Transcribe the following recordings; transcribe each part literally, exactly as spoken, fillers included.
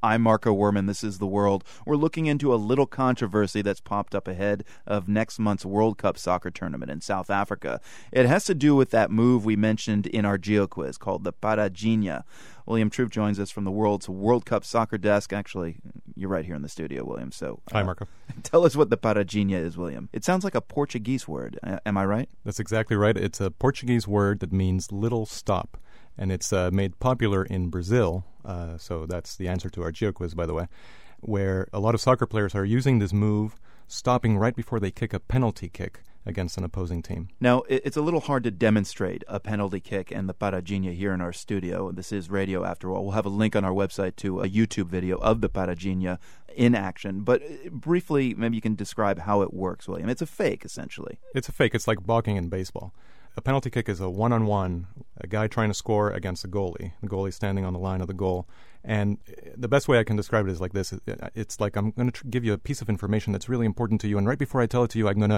I'm Marco Werman. This is The World. We're looking into a little controversy that's popped up ahead of next month's World Cup soccer tournament in South Africa. It has to do with that move we mentioned in our GeoQuiz called the Paradinha. William Troop joins us from the World's World Cup soccer desk. Actually, you're right here in the studio, William. So, uh, Hi, Marco. Tell us what the Paradinha is, William. It sounds like a Portuguese word. Uh, am I right? That's exactly right. It's a Portuguese word that means little stop. And it's uh, made popular in Brazil, uh, so that's the answer to our GeoQuiz, by the way, where a lot of soccer players are using this move, stopping right before they kick a penalty kick against an opposing team. Now, it's a little hard to demonstrate a penalty kick and the Paradinha here in our studio. This is radio, after all. We'll have a link on our website to a YouTube video of the Paradinha in action. But briefly, maybe you can describe how it works, William. It's a fake, essentially. It's a fake. It's like blocking in baseball. A penalty kick is a one-on-one, a guy trying to score against a goalie, the goalie standing on the line of the goal. And the best way I can describe it is like this. It's like I'm going to tr- give you a piece of information that's really important to you, and right before I tell it to you, I'm going to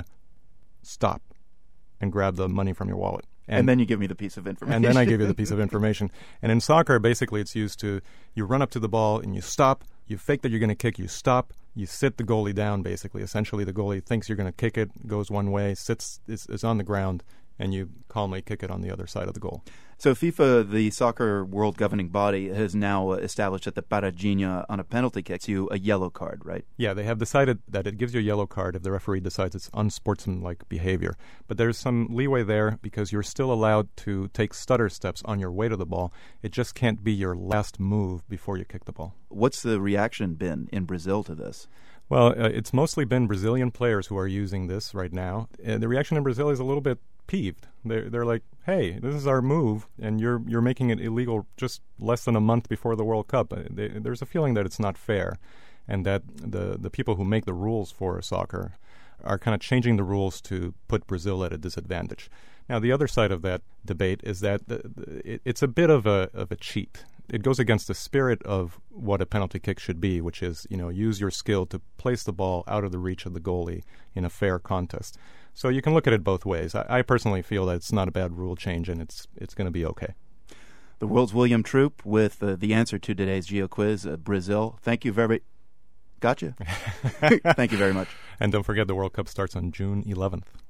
stop and grab the money from your wallet. And, and then you give me the piece of information. And then I give you the piece of information. And in soccer, basically, it's used to, you run up to the ball and you stop, you fake that you're going to kick, you stop, you sit the goalie down, basically. Essentially, the goalie thinks you're going to kick it, goes one way, sits, is, is on the ground, and you calmly kick it on the other side of the goal. So FIFA, the soccer world governing body, has now established that the Paradinha on a penalty kick gives you a yellow card, right? Yeah, they have decided that it gives you a yellow card if the referee decides it's unsportsmanlike behavior. But there's some leeway there because you're still allowed to take stutter steps on your way to the ball. It just can't be your last move before you kick the ball. What's the reaction been in Brazil to this? Well, uh, it's mostly been Brazilian players who are using this right now. Uh, the reaction in Brazil is a little bit peeved. They're, they're like, hey, this is our move, and you're you're making it illegal just less than a month before the World Cup. Uh, they, there's a feeling that it's not fair, and that the, the people who make the rules for soccer are kind of changing the rules to put Brazil at a disadvantage. Now, the other side of that debate is that the, the, it, it's a bit of a of a cheat. It goes against the spirit of what a penalty kick should be, which is, you know, use your skill to place the ball out of the reach of the goalie in a fair contest. So you can look at it both ways. I, I personally feel that it's not a bad rule change, and it's it's going to be okay. The World's William Troop with uh, the answer to today's GeoQuiz, uh, Brazil. Thank you very Gotcha. Thank you very much. And don't forget, the World Cup starts on June eleventh.